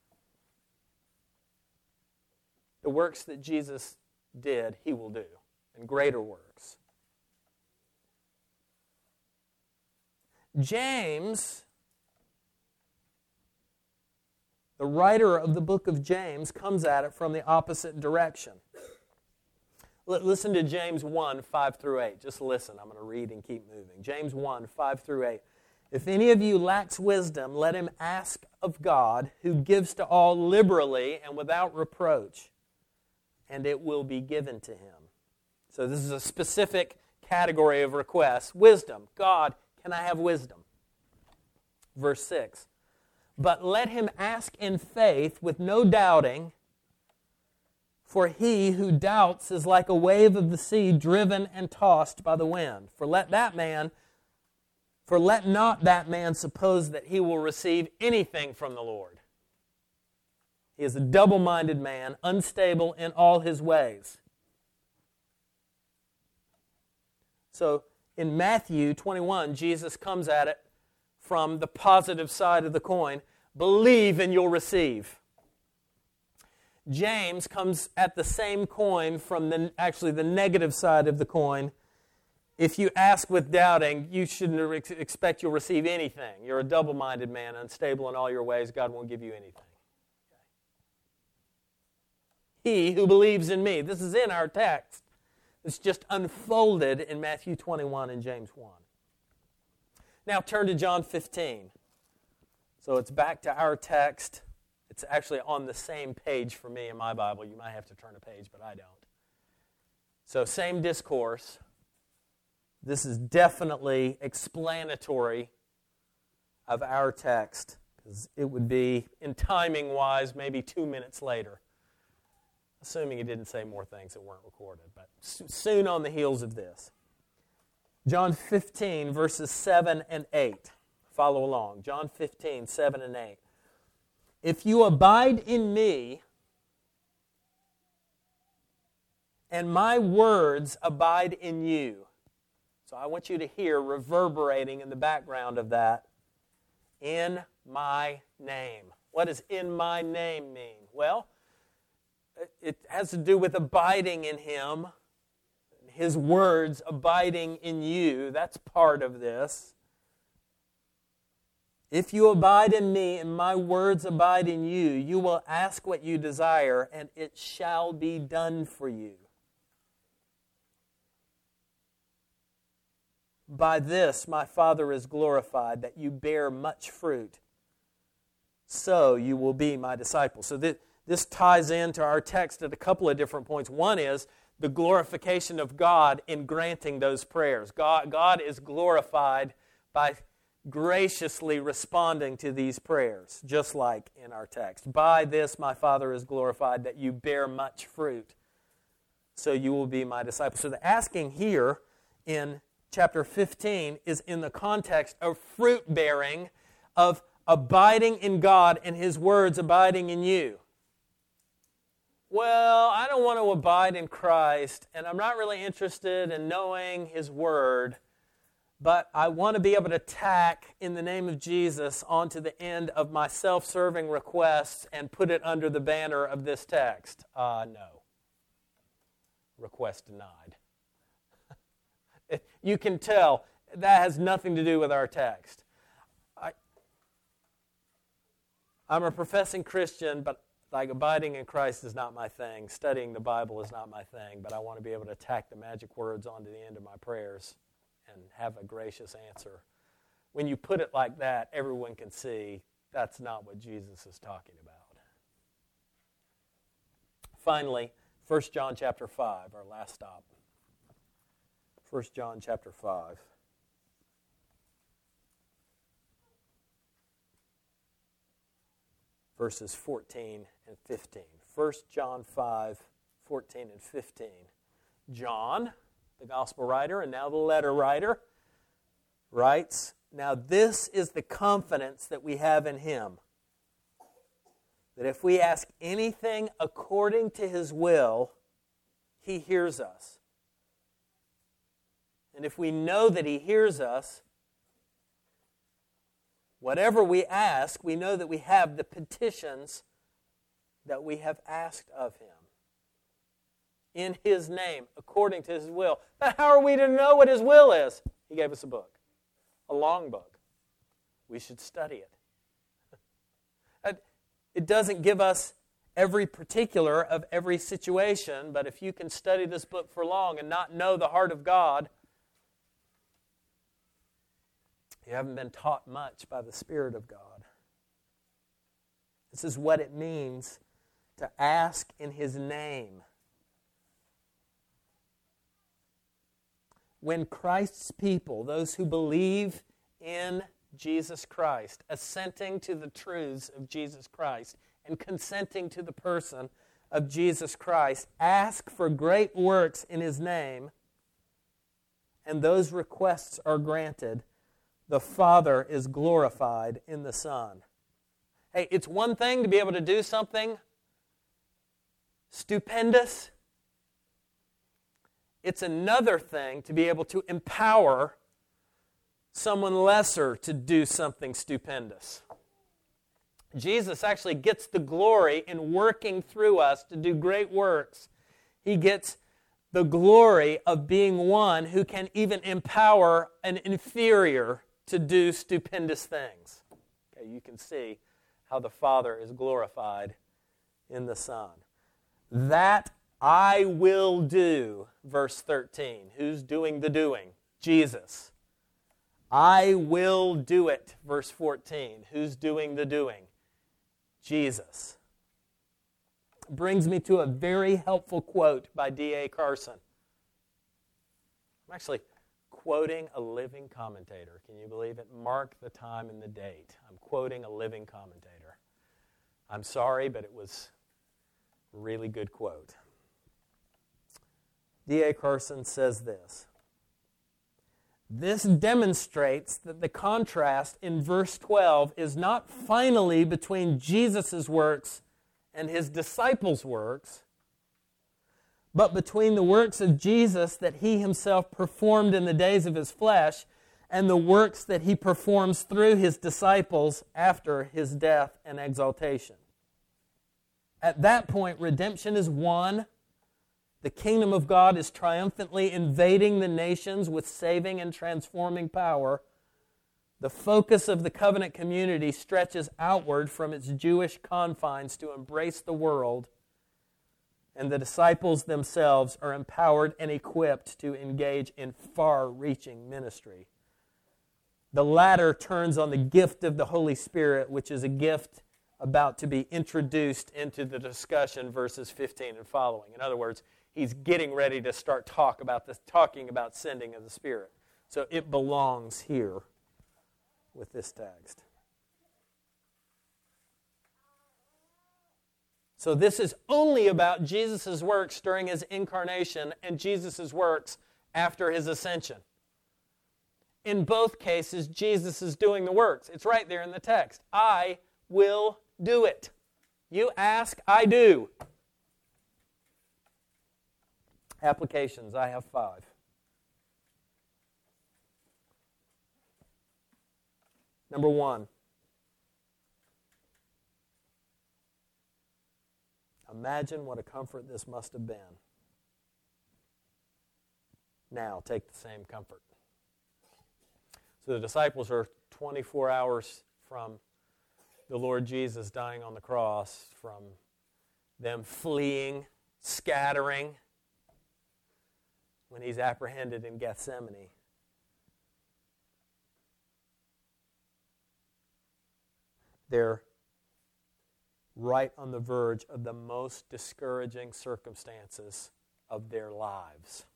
the works that Jesus did, he will do, and greater works. James, the writer of the book of James, comes at it from the opposite direction. Listen to James 1, 5 through 8. Just listen. I'm going to read and keep moving. James 1, 5 through 8. "If any of you lacks wisdom, let him ask of God, who gives to all liberally and without reproach, and it will be given to him." So this is a specific category of requests. Wisdom. God, can I have wisdom? Verse 6. "But let him ask in faith with no doubting, for he who doubts is like a wave of the sea driven and tossed by the wind. For let not that man suppose that he will receive anything from the Lord. He is a double-minded man, unstable in all his ways." So in Matthew 21, Jesus comes at it from the positive side of the coin. Believe and you'll receive. James comes at the same coin from the negative side of the coin. If you ask with doubting, you shouldn't expect you'll receive anything. You're a double-minded man, unstable in all your ways. God won't give you anything. He who believes in me. This is in our text. It's just unfolded in Matthew 21 and James 1. Now turn to John 15. So it's back to our text. It's actually on the same page for me in my Bible. You might have to turn a page, but I don't. So same discourse. This is definitely explanatory of our text, because it would be, in timing-wise, maybe 2 minutes later, assuming it didn't say more things that weren't recorded, but soon on the heels of this. John 15, verses 7 and 8. Follow along. John 15, 7 and 8. "If you abide in me, and my words abide in you." So I want you to hear reverberating in the background of that, "in my name." What does "in my name" mean? Well, it has to do with abiding in Him, His words abiding in you. That's part of this. "If you abide in me and my words abide in you, you will ask what you desire, and it shall be done for you. By this my Father is glorified, that you bear much fruit. So you will be my disciples." So this ties into our text at a couple of different points. One is the glorification of God in granting those prayers. God is glorified by graciously responding to these prayers, just like in our text. "By this my Father is glorified, that you bear much fruit." so you will be my disciples. So the asking here in chapter 15 is in the context of fruit-bearing, of abiding in God and His words abiding in you. Well, I don't want to abide in Christ, and I'm not really interested in knowing His Word, but I want to be able to tack in the name of Jesus onto the end of my self-serving requests and put it under the banner of this text. No. Request denied. You can tell that has nothing to do with our text. I'm a professing Christian, but like abiding in Christ is not my thing. Studying the Bible is not my thing, but I want to be able to tack the magic words onto the end of my prayers and have a gracious answer. When you put it like that, everyone can see that's not what Jesus is talking about. Finally, 1 John chapter 5, our last stop. 1 John chapter 5. Verses 14 and 15. 1 John 5, 14 and 15. John, the gospel writer and now the letter writer, writes, "Now this is the confidence that we have in Him, that if we ask anything according to His will, He hears us. And if we know that He hears us, whatever we ask, we know that we have the petitions that we have asked of Him. In His name, according to His will." But how are we to know what His will is? He gave us a book, a long book. We should study it. It doesn't give us every particular of every situation, but if you can study this book for long and not know the heart of God, you haven't been taught much by the Spirit of God. This is what it means to ask in His name. When Christ's people, those who believe in Jesus Christ, assenting to the truths of Jesus Christ and consenting to the person of Jesus Christ, ask for great works in His name, and those requests are granted, the Father is glorified in the Son. Hey, it's one thing to be able to do something stupendous. It's another thing to be able to empower someone lesser to do something stupendous. Jesus actually gets the glory in working through us to do great works. He gets the glory of being one who can even empower an inferior to do stupendous things. Okay, you can see how the Father is glorified in the Son. That I will do, verse 13. Who's doing the doing? Jesus. I will do it, verse 14. Who's doing the doing? Jesus. Brings me to a very helpful quote by D.A. Carson. I'm actually quoting a living commentator. Can you believe it? Mark the time and the date. I'm quoting a living commentator. I'm sorry, but it was a really good quote. D.A. Carson says this: "This demonstrates that the contrast in verse 12 is not finally between Jesus' works and His disciples' works, but between the works of Jesus that He Himself performed in the days of His flesh and the works that He performs through His disciples after His death and exaltation. At that point, redemption is won. The kingdom of God is triumphantly invading the nations with saving and transforming power. The focus of the covenant community stretches outward from its Jewish confines to embrace the world, and the disciples themselves are empowered and equipped to engage in far-reaching ministry. The latter turns on the gift of the Holy Spirit, which is a gift about to be introduced into the discussion, verses 15 and following. In other words, he's getting ready to start talking about sending of the Spirit. So it belongs here with this text. So this is only about Jesus' works during his incarnation and Jesus' works after his ascension. In both cases, Jesus is doing the works. It's right there in the text. I will do it. You ask, I do. Applications, I have 5. Number 1. Imagine what a comfort this must have been. Now, take the same comfort. So the disciples are 24 hours from the Lord Jesus dying on the cross, from them fleeing, scattering, when he's apprehended in Gethsemane. They're right on the verge of the most discouraging circumstances of their lives.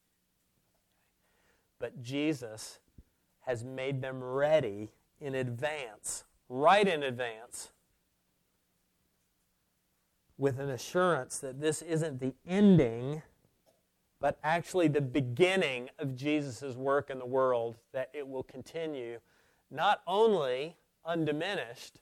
But Jesus has made them ready in advance, right in advance, with an assurance that this isn't the ending, but actually the beginning of Jesus' work in the world, that it will continue not only undiminished,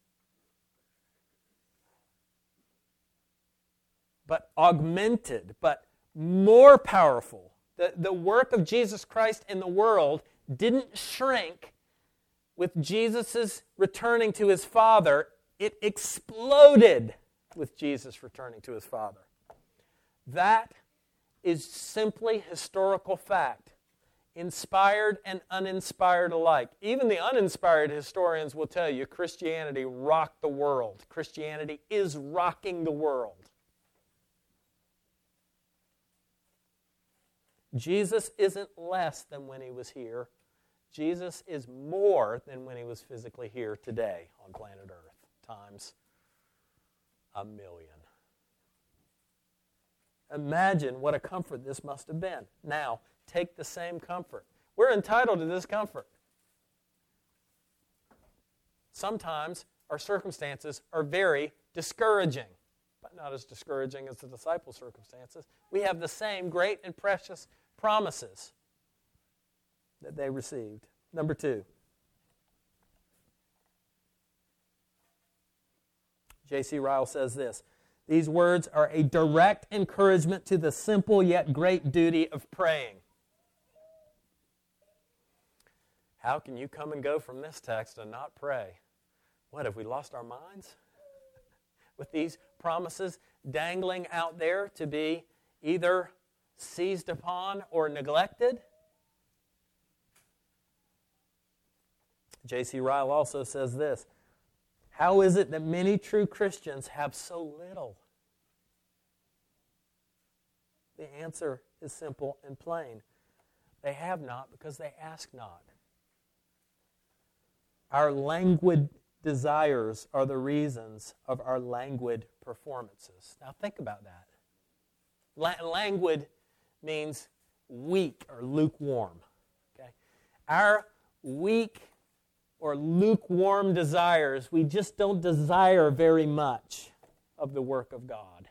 but augmented, but more powerful. The work of Jesus Christ in the world didn't shrink with Jesus' returning to his Father. It exploded with Jesus returning to his Father. That is simply historical fact, inspired and uninspired alike. Even the uninspired historians will tell you Christianity rocked the world. Christianity is rocking the world. Jesus isn't less than when he was here. Jesus is more than when he was physically here today on planet Earth, times 1,000,000. Imagine what a comfort this must have been. Now, take the same comfort. We're entitled to this comfort. Sometimes our circumstances are very discouraging, but not as discouraging as the disciples' circumstances. We have the same great and precious promises that they received. Number 2. J.C. Ryle says this: these words are a direct encouragement to the simple yet great duty of praying. How can you come and go from this text and not pray? What, have we lost our minds? With these promises dangling out there to be either seized upon or neglected? J.C. Ryle also says this: how is it that many true Christians have so little? The answer is simple and plain. They have not because they ask not. Our languid desires are the reasons of our languid performances. Now think about that. Languid means weak or lukewarm. Okay? Our weak or lukewarm desires, we just don't desire very much of the work of God,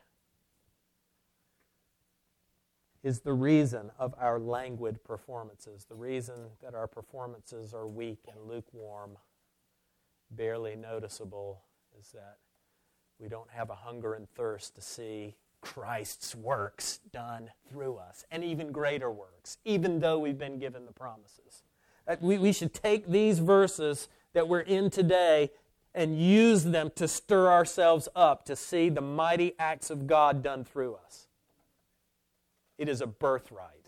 is the reason of our languid performances. The reason that our performances are weak and lukewarm, barely noticeable, is that we don't have a hunger and thirst to see Christ's works done through us, and even greater works, even though we've been given the promises. We should take these verses that we're in today and use them to stir ourselves up to see the mighty acts of God done through us. It is a birthright.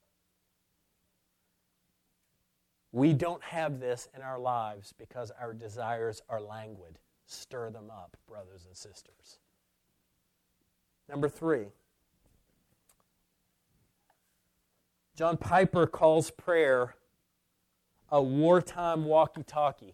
We don't have this in our lives because our desires are languid. Stir them up, brothers and sisters. Number 3. John Piper calls prayer a wartime walkie-talkie,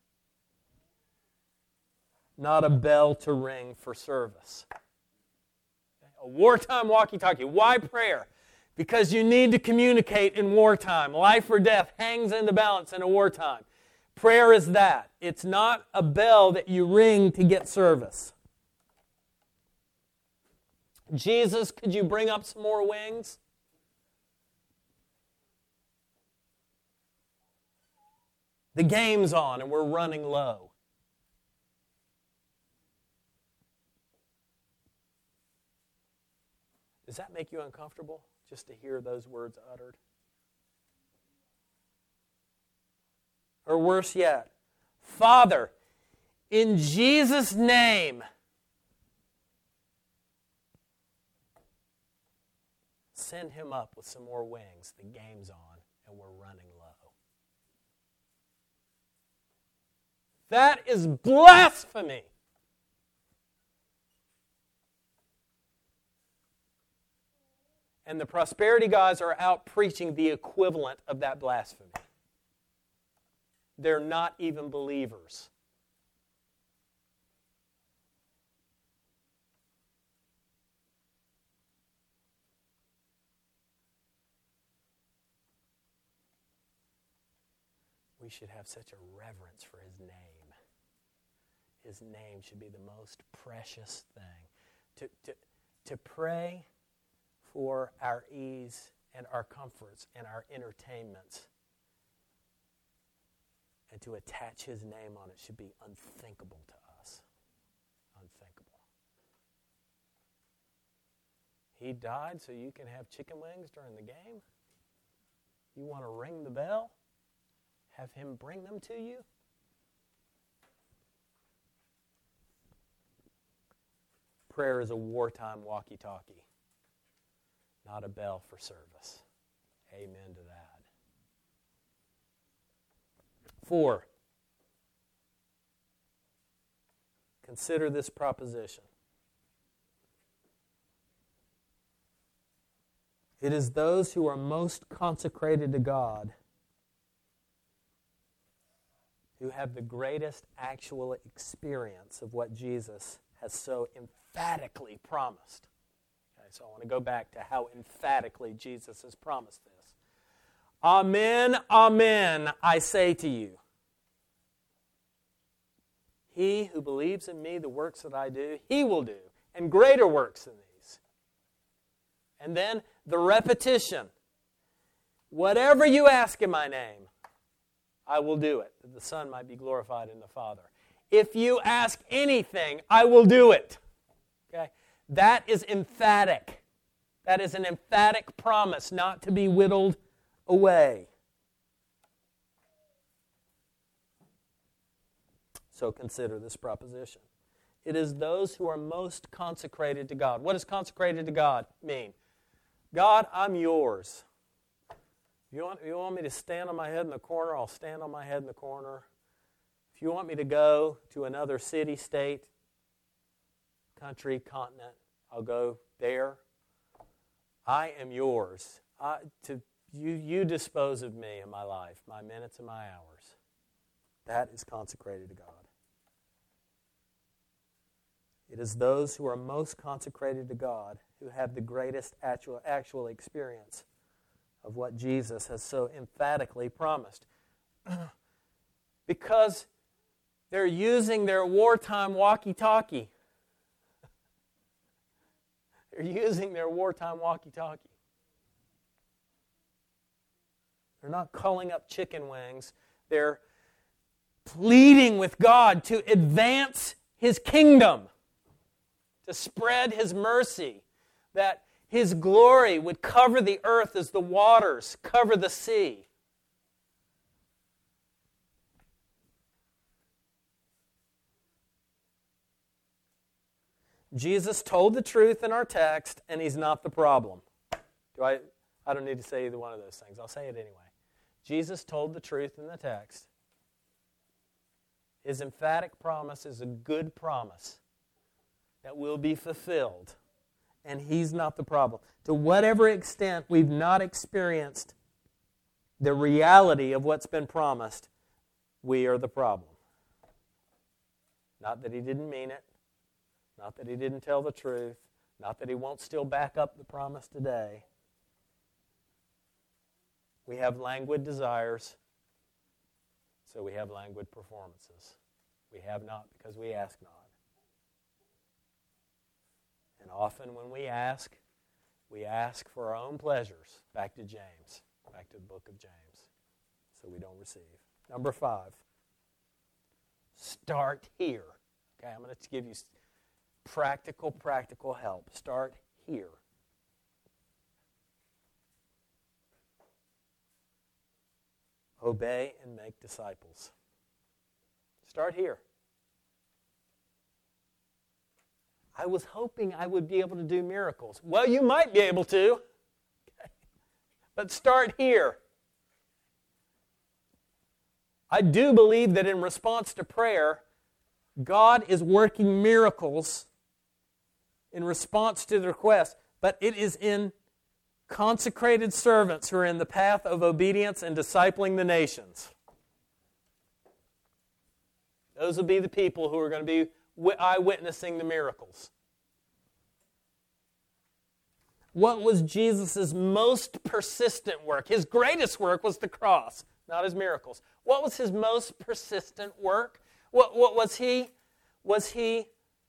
not a bell to ring for service. A wartime walkie-talkie. Why prayer? Because you need to communicate in wartime. Life or death hangs in the balance in a wartime. Prayer is that. It's not a bell that you ring to get service. Jesus, could you bring up some more wings? The game's on and we're running low. Does that make you uncomfortable just to hear those words uttered? Or worse yet, Father, in Jesus' name, send him up with some more wings. The game's on and we're running low. That is blasphemy. And the prosperity guys are out preaching the equivalent of that blasphemy. They're not even believers. We should have such a reverence for his name. His name should be the most precious thing. To pray for our ease and our comforts and our entertainments and to attach his name on it should be unthinkable to us. Unthinkable. He died so you can have chicken wings during the game? You want to ring the bell? Have him bring them to you? Prayer is a wartime walkie-talkie, not a bell for service. Amen to that. 4, consider this proposition. It is those who are most consecrated to God who have the greatest actual experience of what Jesus has so emphatically promised. Okay, so I want to go back to how emphatically Jesus has promised this. Amen, amen, I say to you. He who believes in me, the works that I do, he will do, and greater works than these. And then the repetition. Whatever you ask in my name, I will do it, that the Son might be glorified in the Father. If you ask anything, I will do it. Okay? That is emphatic. That is an emphatic promise not to be whittled away. So consider this proposition. It is those who are most consecrated to God. What does consecrated to God mean? God, I'm yours. You want me to stand on my head in the corner? I'll stand on my head in the corner. If you want me to go to another city, state, country, continent, I'll go there. I am yours. You dispose of me in my life, my minutes and my hours. That is consecrated to God. It is those who are most consecrated to God who have the greatest actual experience of what Jesus has so emphatically promised. Because they're using their wartime walkie-talkie. They're using their wartime walkie-talkie. They're not calling up chicken wings. They're pleading with God to advance his kingdom, to spread his mercy, that his glory would cover the earth as the waters cover the sea. Jesus told the truth in our text, and he's not the problem. I don't need to say either one of those things. I'll say it anyway. Jesus told the truth in the text. His emphatic promise is a good promise that will be fulfilled, and he's not the problem. To whatever extent we've not experienced the reality of what's been promised, we are the problem. Not that he didn't mean it, not that he didn't tell the truth, not that he won't still back up the promise today. We have languid desires, so we have languid performances. We have not because we ask not. And often when we ask for our own pleasures. Back to James, back to the book of James, so we don't receive. Number 5, start here. Okay, I'm going to give you practical help. Start here. Obey and make disciples. Start here. I was hoping I would be able to do miracles. Well, you might be able to. Okay. But start here. I do believe that in response to prayer, God is working miracles in response to the request, but it is in consecrated servants who are in the path of obedience and discipling the nations. Those will be the people who are going to be eyewitnessing the miracles. What was Jesus' most persistent work? His greatest work was the cross, not his miracles. What was his most persistent work? What was he? Was he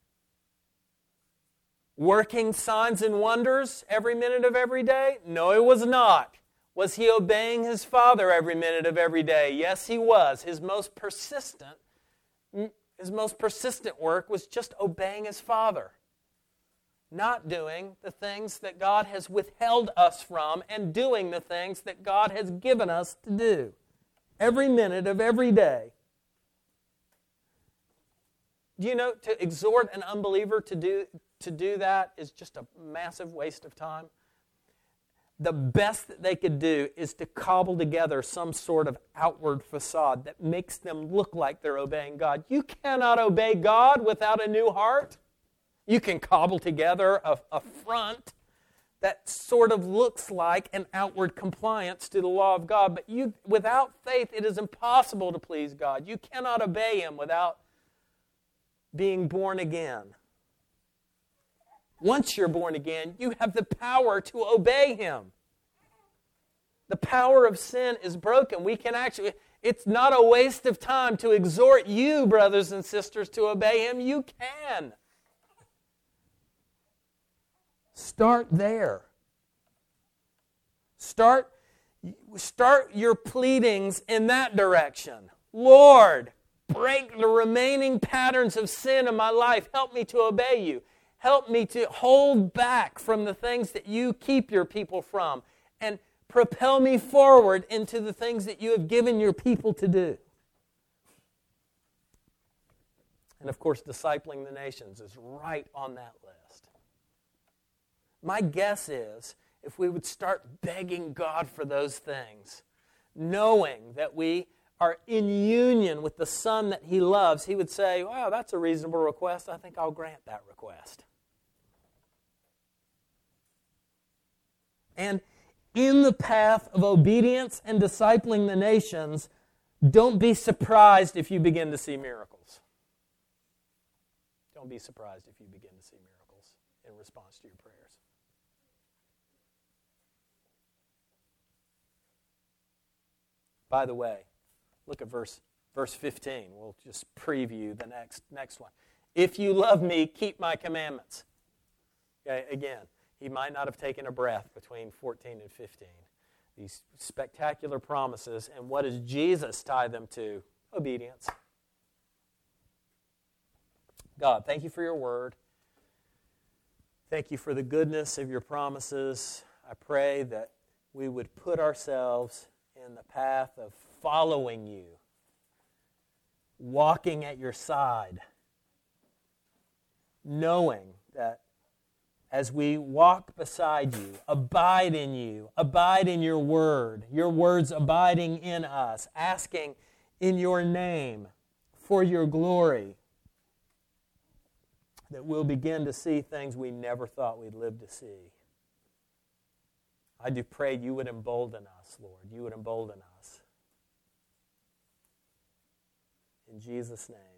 working signs and wonders every minute of every day? No, he was not. Was he obeying his Father every minute of every day? Yes, he was. His most persistent work was just obeying his Father. Not doing the things that God has withheld us from and doing the things that God has given us to do. Every minute of every day. Do you know, to exhort an unbeliever to do that is just a massive waste of time? The best that they could do is to cobble together some sort of outward facade that makes them look like they're obeying God. You cannot obey God without a new heart. You can cobble together a front that sort of looks like an outward compliance to the law of God, but without faith, it is impossible to please God. You cannot obey Him without being born again. Once you're born again, you have the power to obey Him. The power of sin is broken. It's not a waste of time to exhort you, brothers and sisters, to obey Him. You can. Start there. Start your pleadings in that direction. Lord, break the remaining patterns of sin in my life. Help me to obey you. Help me to hold back from the things that you keep your people from, and propel me forward into the things that you have given your people to do. And of course, discipling the nations is right on that list. My guess is, if we would start begging God for those things, knowing that we are in union with the Son that He loves, He would say, wow, that's a reasonable request. I think I'll grant that request. And in the path of obedience and discipling the nations, don't be surprised if you begin to see miracles. Don't be surprised if you begin to see miracles in response to your prayers. By the way, look at verse 15. We'll just preview the next one. If you love me, keep my commandments. Okay, again, he might not have taken a breath between 14 and 15. These spectacular promises, and what does Jesus tie them to? Obedience. God, thank you for your word. Thank you for the goodness of your promises. I pray that we would put ourselves in the path of following you, walking at your side, knowing that as we walk beside you, abide in your word, your words abiding in us, asking in your name for your glory, that we'll begin to see things we never thought we'd live to see. I do pray you would embolden us, Lord. You would embolden us. In Jesus' name.